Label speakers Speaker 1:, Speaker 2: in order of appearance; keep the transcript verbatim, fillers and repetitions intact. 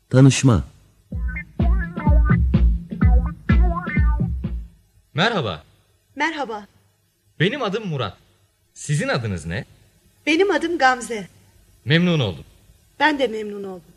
Speaker 1: Tanışma.
Speaker 2: Merhaba.
Speaker 3: Merhaba.
Speaker 2: Benim adım Murat. Sizin adınız ne?
Speaker 3: Benim adım Gamze.
Speaker 2: Memnun oldum.
Speaker 3: Ben de memnun oldum.